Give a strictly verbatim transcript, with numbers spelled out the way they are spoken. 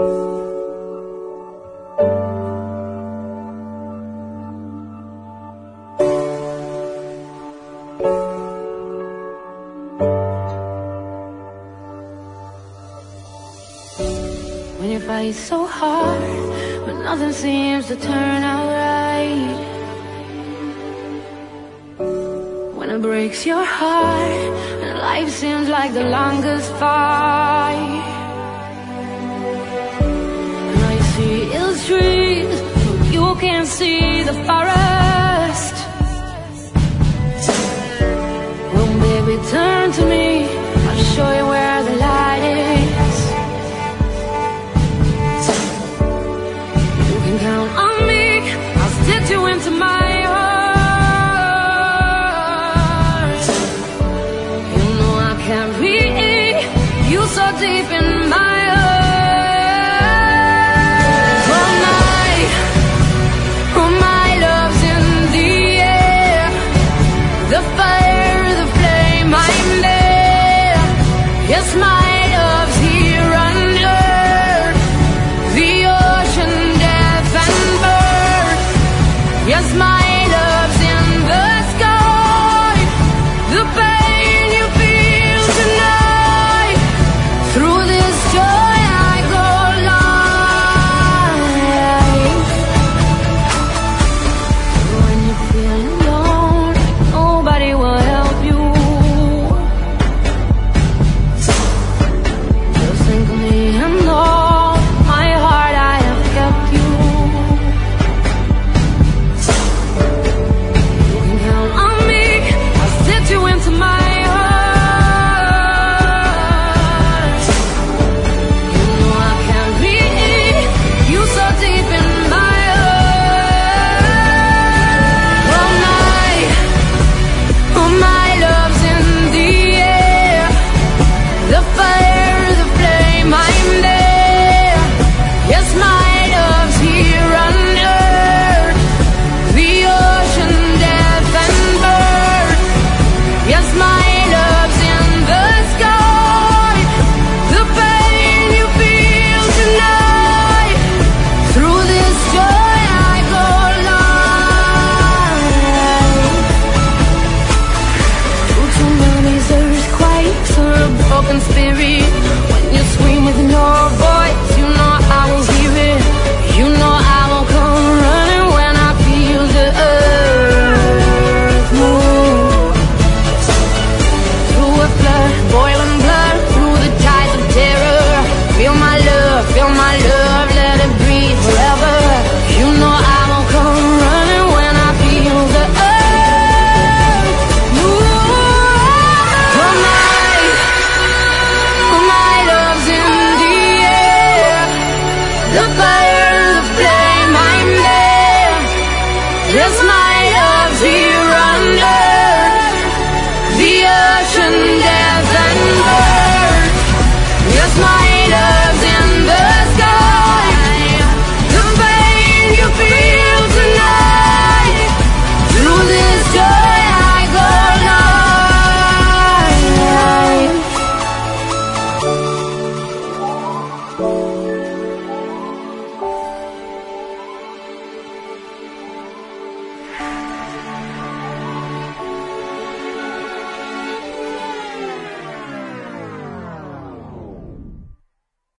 When you fight so hard, but nothing seems to turn out right. When it breaks your heart, and life seems like the longest fight. And all you see is trees, but you can't see the forest. Well, baby, turn to me, I'll show you where the light is. Count on me, I'll stitch you into my heart. You know I carry you so deep in my